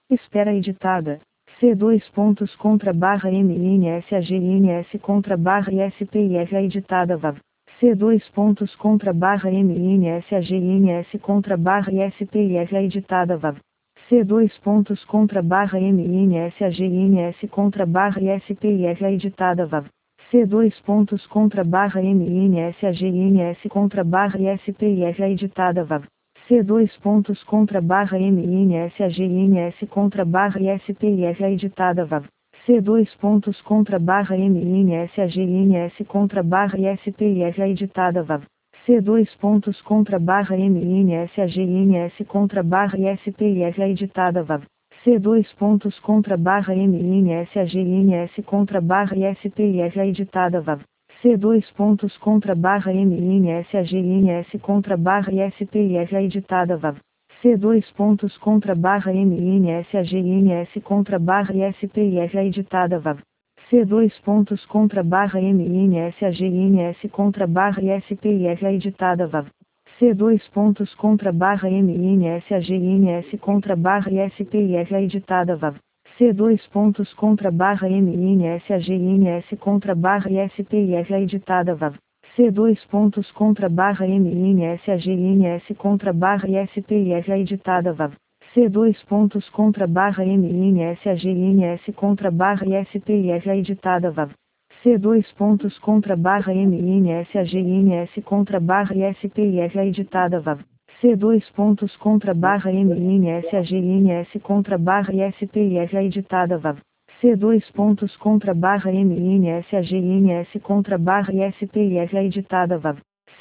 Espera editada. C dois pontos contra barra MINS AGINS contra barra ISPIF editada VAV. C dois pontos contra barra MINS AGINS contra barra ISPIF editada VAV. C dois pontos contra barra MINS AGINS contra barra ISPIF editada VAV. C dois pontos contra barra MINS AGINS contra barra ISPIF editada VAV. C dois pontos contra barra MINS AGINS contra barra ISPIF editada VAV. C dois pontos contra barra MINS AGINS contra barra ISPIF editada VAV. C dois pontos contra barra MINS AGINS contra barra ISPIF editada VAV. C dois pontos contra barra MINS AGINS contra barra ISPIF editada VAV. C dois pontos contra barra MINS AGINS contra barra ISPIF editada VAV. C dois pontos contra barra MINS AGINS contra barra ISPIF editada VAV. C dois pontos contra barra MINS AGINS contra barra ISPIF editada VAV. C dois pontos contra barra MINS AGINS contra barra ISPIF editada VAV. C dois pontos contra barra MINS AGINS contra barra ISPIF editada VAV. C dois pontos contra barra MINS AGINS contra barra ISPIF editada VAV. C dois pontos contra barra MINS AGINS contra barra ISPIF editada VAV. C dois pontos contra barra MINS AGINS contra barra ISPIF editada VAV. C dois pontos contra barra MINS AGINS contra barra ISPIF editada VAV. C dois pontos contra barra MINS AGINS contra barra ISPIF editada VAV.